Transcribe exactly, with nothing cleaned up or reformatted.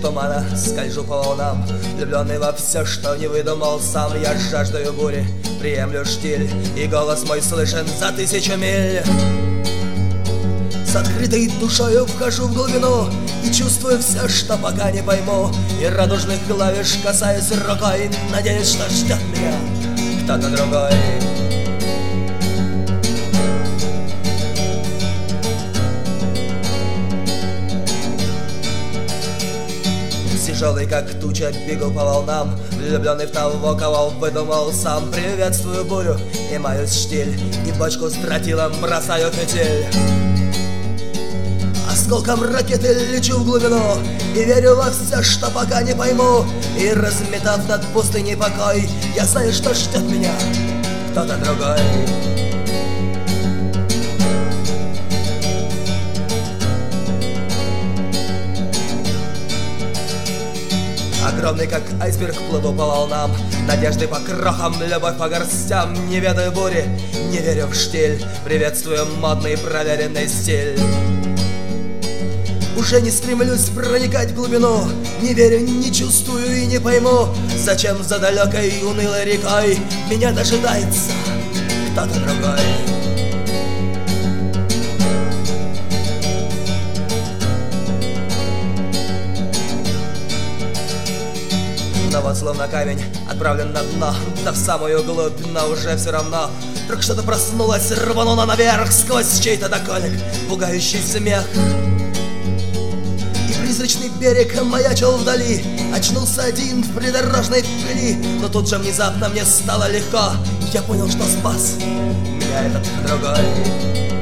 тумана скольжу по волнам, влюбленный во все, что не выдумал сам. Я жаждаю бури, приемлю штиль, и голос мой слышен за тысячу миль. С открытой душою вхожу в глубину и чувствую все, что пока не пойму. И радужных клавиш касаюсь рукой, надеюсь, что ждет меня кто-то другой. Тяжелый, как туча, бегу по волнам, влюбленный в того, кого выдумал сам. Приветствую бурю и маюсь штиль, и бочку с тротилом бросаю в петель. Осколком ракеты лечу в глубину и верю во все, что пока не пойму. И разметав над пустыней покой, я знаю, что ждет меня кто-то другой. Огромный, как айсберг, плыву по волнам, надежды по крохам, любовь по горстям. Не ведаю бури, не верю в штиль, приветствую модный проверенный стиль. Уже не стремлюсь проникать в глубину, не верю, не чувствую и не пойму, зачем за далекой унылой рекой меня дожидается кто-то другой. Но вот словно камень отправлен на дно, да в самую глубь, но уже все равно. Вдруг что-то проснулось, рвануло наверх сквозь чей-то доколик, пугающий смех. И призрачный берег маячил вдали, очнулся один в придорожной пыли. Но тут же внезапно мне стало легко, я понял, что спас меня этот другой.